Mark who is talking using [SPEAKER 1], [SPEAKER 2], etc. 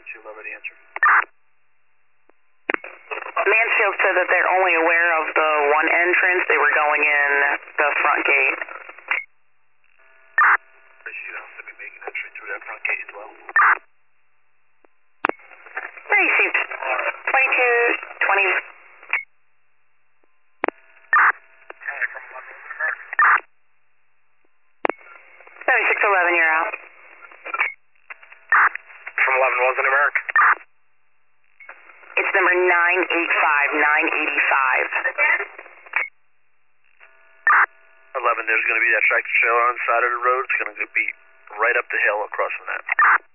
[SPEAKER 1] 211 answer.
[SPEAKER 2] Mansfield said that they're only aware of the one entrance. They were going in the front gate.
[SPEAKER 1] You don't have to be making entry through that front gate as well.
[SPEAKER 2] Received. 2220. 7611, you're out.
[SPEAKER 1] From 11 wasn't America.
[SPEAKER 2] It's number 985, 985.
[SPEAKER 1] 11, there's going to be that tractor trailer on the side of the road. It's going to be right up the hill across from that.